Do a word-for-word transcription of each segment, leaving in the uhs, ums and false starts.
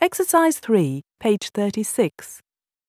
Exercise three, page thirty-six.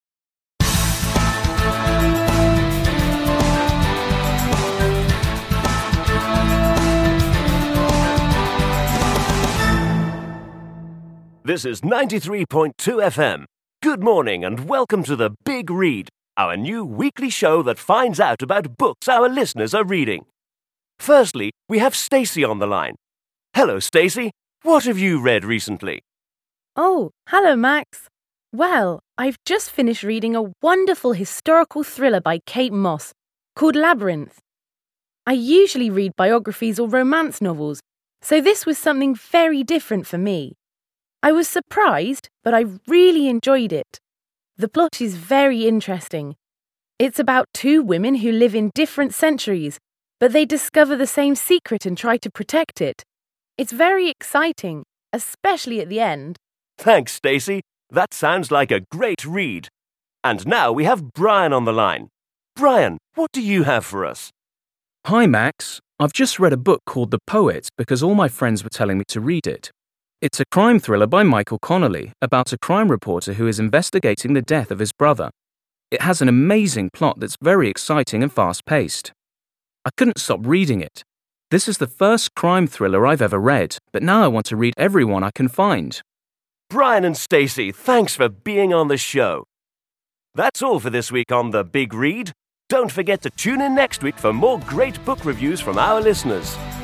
This is ninety-three point two F M. Good morning and welcome to The Big Read, our new weekly show that finds out about books our listeners are reading. Firstly, we have Stacey on the line. Hello, Stacey. What have you read recently? Oh, hello, Max. Well, I've just finished reading a wonderful historical thriller by Kate Moss called Labyrinth. I usually read biographies or romance novels, so this was something very different for me. I was surprised, but I really enjoyed it. The plot is very interesting. It's about two women who live in different centuries, but they discover the same secret and try to protect it. It's very exciting, especially at the end. Thanks, Stacey. That sounds like a great read. And now we have Brian on the line. Brian, what do you have for us? Hi, Max. I've just read a book called The Poet because all my friends were telling me to read it. It's a crime thriller by Michael Connolly about a crime reporter who is investigating the death of his brother. It has an amazing plot that's very exciting and fast-paced. I couldn't stop reading it. This is the first crime thriller I've ever read, but now I want to read every one I can find. Brian and Stacey, thanks for being on the show. That's all for this week on The Big Read. Don't forget to tune in next week for more great book reviews from our listeners.